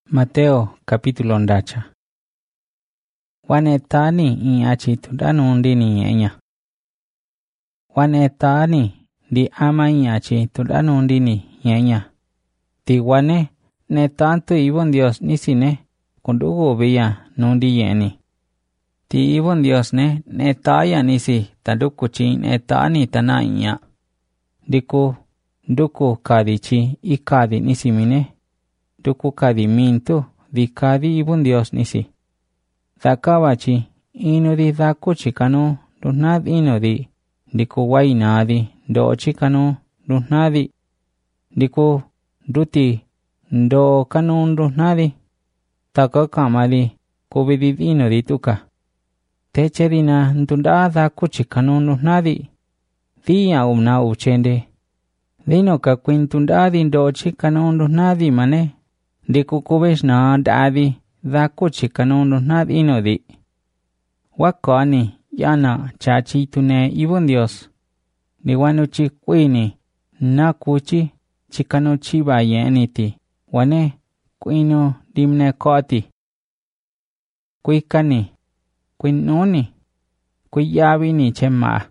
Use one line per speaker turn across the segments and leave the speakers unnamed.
Mateo capítulo ndacha. Wanetani achitu danundi ni enya. Wanetani di ama achitu danundi ni enya. Ti wane ne tanto ibon Dios nisine kundugo beya nundi yeni. Ti ibon Dios ne taya nisi tadukuchi ne tani tana inya. Diku duku kadichi ikadi nisimine. Duku kadi mintu di kadi ibon Dios nisi. Dakawachi ino di dakuchi kanu dunad ino di. Diku wainadi dochi kanu dunadi. Diku duti do kanu dunadi. Takakamadi kubidid ino di tuka. Techerina ndunda dakuchi kanu dunadi. Dia umna uchende. Dino ka quintundadi dochi kanu dunadi mane. Diku kubesh na dadi dakuchi kanu nad ino di. Wakani yana chachi tune ibon Dios. Diwanuchi kwini na kuchi chikanuchi bayeniti. Wane kwino dimne koti. Kwikani kwinuni kwiyabi ni chema.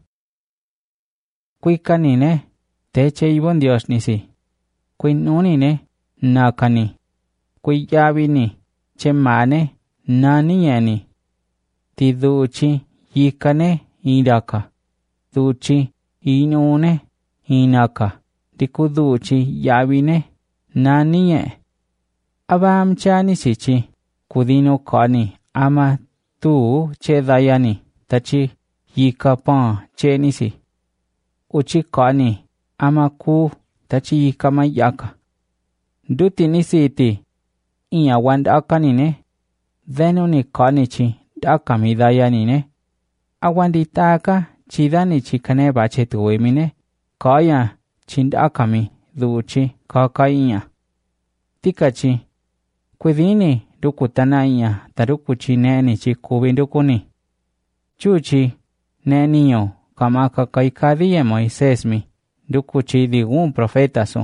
Kwikani ne teche ibon Dios nisi. Kwinuni ne nakani. Kuyabi ni chemane nani yani. Ti duchi yikane idaka. Duchi inune inaka. Diku duchi yabine nani ye. Abam chani sichi kudino kani ama tu che dayani tachi yikapan che nisi. Uchi kani ama ku tachi yikama yaka. Duti nisi iti. Iya wanda nine, dhenu ni konichi daka midaya nine. Awandi taka chidani chikane bache tuwemine, kaya chindakami duchi kaka iya. Tikachi, kwedini dukutana iya tarukuchi neni chikubindukuni. Chuchi neniyo kama kakaikadiye Moisesmi, dukuchi digun profetasu.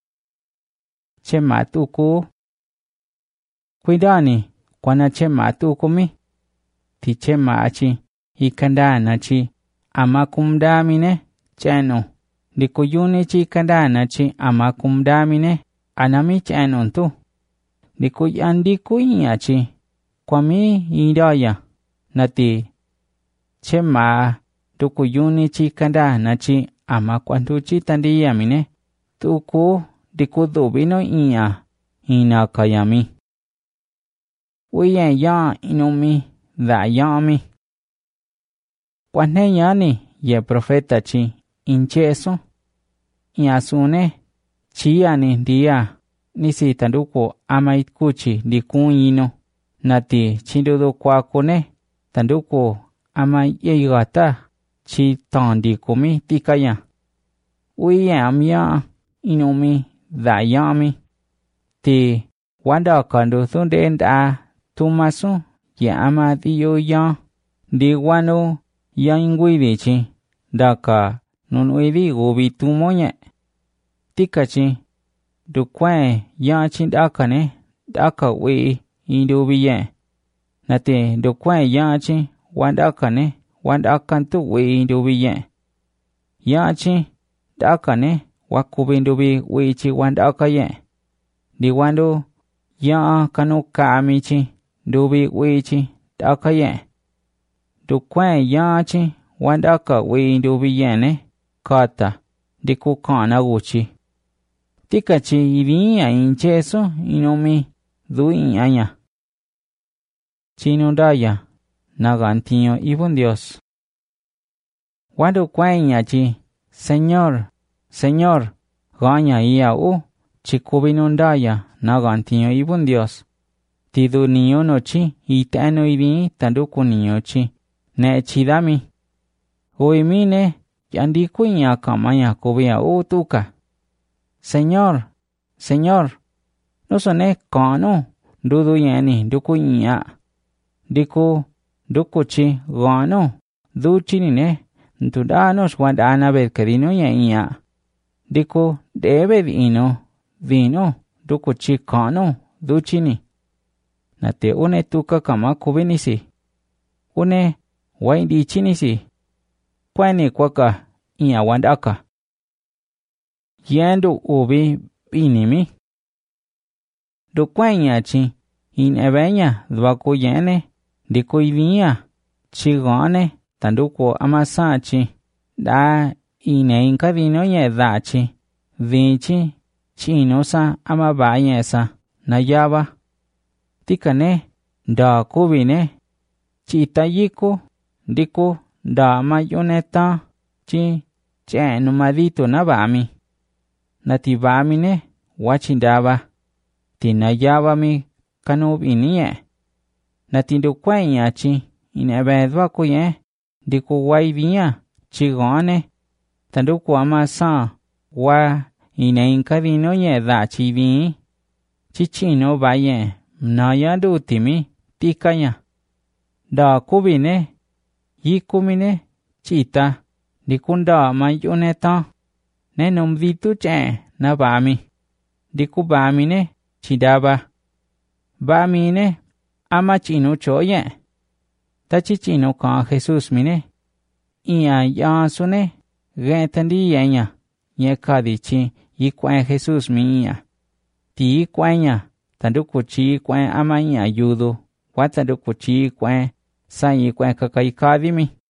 Chema tuku. Kuidani kwana chema tukumi. Ti chema achi ikandana chi amakumdamine cheno. Dikuyuni chi ikandana chi amakumdamine anami cheno tu. Dikuyandi kuinya chi kwami idaya. Nati chema dukuyuni chi ikandana chi amakwantuchi tandiyamine. Tuku dikudubino iya inakayami. Uye ya inumi da yami. Kwane yani ye profeta chi incheso. Iasune chiani dia nisi tanduko ama itkuchi dikun ino. Nati chindudu kwakune tanduko ama yeigata chi tandikumi tikaya. Uye amya inumi da yami. Ti wanda kandu thunde nda tumasu ya ama diyo ya di wano ya ingwidi chi daka nunuidi gubi tumonye. Tikachi dukwe ya chi daka wii indubiye. Nati dukwe ya chi wandakantu wii indubiye. Ya chi daka wakubindubi wii chi wandakaye. Di wando ya kanu kamichi dubi wichi dakaye. Dukwe ya chi wandaka wi dubi yene kata diku kana guchi. Tikachi idiya incheso inomi dui anya. Chinundaya nagantiyo ibon Dios. Wando kwenya chi Señor, Señor, ganya iya chikubinundaya nagantiyo ibon Dios. Tidu niyo nochi itano idi tanduku niyo chi ne chidami. Uimine yandiku inya kamaya kubia utuka. Señor, Señor, nusone kanu dudu yeni duku inya. Diku duku chi gano duchi nine ntudanos wadana bedkadino ya inya. Diku debe dino duku chi kanu duchini. na te une tuka kama kubinisi. Une waindi chinisi. Kwani kwaka iya wandaka. Yendo ubi binimi. Do kwanya chi in ebenya dwako yene diko ivinya chigone tanduko amasa chi da ine inkadino ye dachi vinchi chino sa amabaya sa nayaba tikane da kubine chitayiko diko da mayoneta chi cheno madito nabami natibami ne wachindaba tinayaba mi kanubiniye natindo kwanya chi inebedwa kuye diko waivinya chigone tanduko amasa wa ineinkadino ye dachi vi chichino baye mnayadu timi tikanya da kubine yikumine chita dikunda mayoneta nenom vitu che nabami dikubami ne chidaba bami ne ama chino choye tachi chino ka Jesus mine iya yasune getandi yenya ye kadichi yikwa Jesus miya ti kwanya tanduko chi kwa ama iya yudo watanduko chi kwa sai kwa kakai kadimi